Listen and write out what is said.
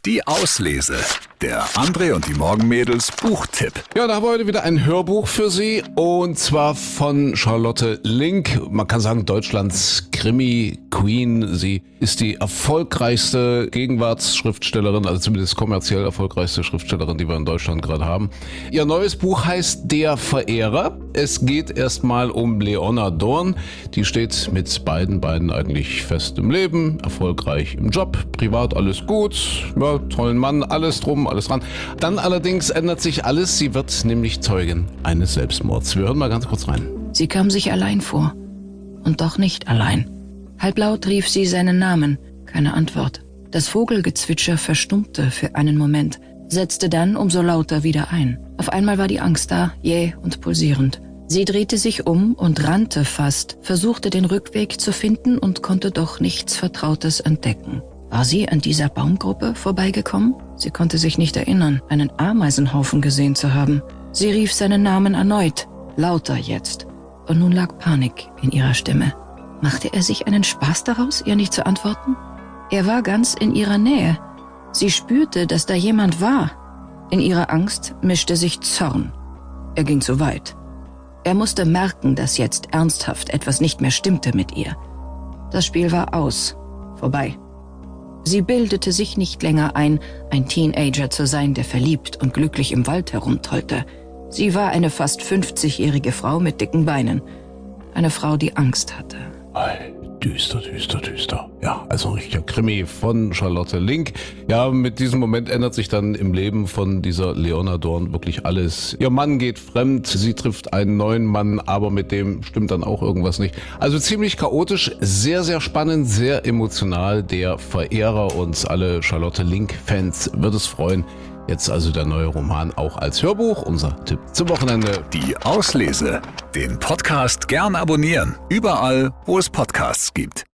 Die Auslese. Der André und die Morgenmädels Buchtipp. Ja, da haben wir heute wieder ein Hörbuch für Sie und zwar von Charlotte Link. Man kann sagen, Deutschlands Krimi-Queen. Sie ist die erfolgreichste Gegenwartsschriftstellerin, also zumindest kommerziell erfolgreichste Schriftstellerin, die wir in Deutschland gerade haben. Ihr neues Buch heißt Der Verehrer. Es geht erstmal um Leona Dorn. Die steht mit beiden Beinen eigentlich fest im Leben, erfolgreich im Job, privat alles gut, ja, tollen Mann, alles drum, alles dran. Dann allerdings ändert sich alles. Sie wird nämlich Zeugin eines Selbstmords. Wir hören mal ganz kurz rein. Sie kam sich allein vor. Und doch nicht allein. Halblaut rief sie seinen Namen. Keine Antwort. Das Vogelgezwitscher verstummte für einen Moment, setzte dann umso lauter wieder ein. Auf einmal war die Angst da, jäh und pulsierend. Sie drehte sich um und rannte fast, versuchte den Rückweg zu finden und konnte doch nichts Vertrautes entdecken. War sie an dieser Baumgruppe vorbeigekommen? Sie konnte sich nicht erinnern, einen Ameisenhaufen gesehen zu haben. Sie rief seinen Namen erneut, lauter jetzt. Und nun lag Panik in ihrer Stimme. Machte er sich einen Spaß daraus, ihr nicht zu antworten? Er war ganz in ihrer Nähe. Sie spürte, dass da jemand war. In ihrer Angst mischte sich Zorn. Er ging zu weit. Er musste merken, dass jetzt ernsthaft etwas nicht mehr stimmte mit ihr. Das Spiel war aus, vorbei. Sie bildete sich nicht länger ein Teenager zu sein, der verliebt und glücklich im Wald herumtollte. Sie war eine fast 50-jährige Frau mit dicken Beinen. Eine Frau, die Angst hatte. Düster, düster, düster. Ja, also ein richtiger Krimi von Charlotte Link. Ja, mit diesem Moment ändert sich dann im Leben von dieser Leona Dorn wirklich alles. Ihr Mann geht fremd, sie trifft einen neuen Mann, aber mit dem stimmt dann auch irgendwas nicht. Also ziemlich chaotisch, sehr, sehr spannend, sehr emotional. Der Verehrer, uns alle Charlotte Link-Fans wird es freuen. Jetzt also der neue Roman auch als Hörbuch. Unser Tipp zum Wochenende. Die Auslese. Den Podcast gern abonnieren. Überall, wo es Podcasts gibt.